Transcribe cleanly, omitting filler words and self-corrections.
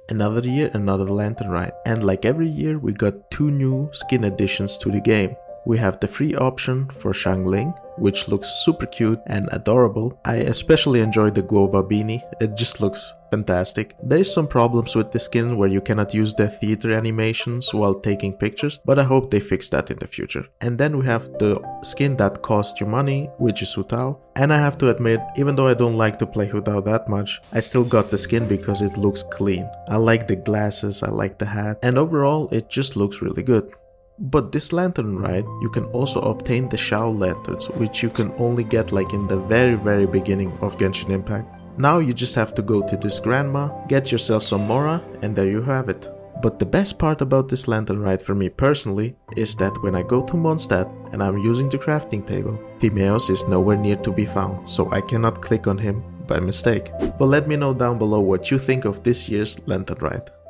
Another year, another Lantern Ride. And like every year, we got 2 new skin additions to the game. We have the free option for Xiangling, which looks super cute and adorable. I especially enjoy the Guoba beanie, it just looks fantastic. There is some problems with the skin where you cannot use the theater animations while taking pictures, but I hope they fix that in the future. And then we have the skin that costs you money, which is Hu Tao. And I have to admit, even though I don't like to play Hu Tao that much, I still got the skin because it looks clean. I like the glasses, I like the hat, and overall it just looks really good. But this Lantern Ride, you can also obtain the Shao Lanterns, which you can only get like in the very beginning of Genshin Impact. Now you just have to go to this grandma, get yourself some Mora, and there you have it. But the best part about this Lantern Ride for me personally is that when I go to Mondstadt and I'm using the crafting table, Timeos is nowhere near to be found, so I cannot click on him by mistake. But let me know down below what you think of this year's Lantern Ride.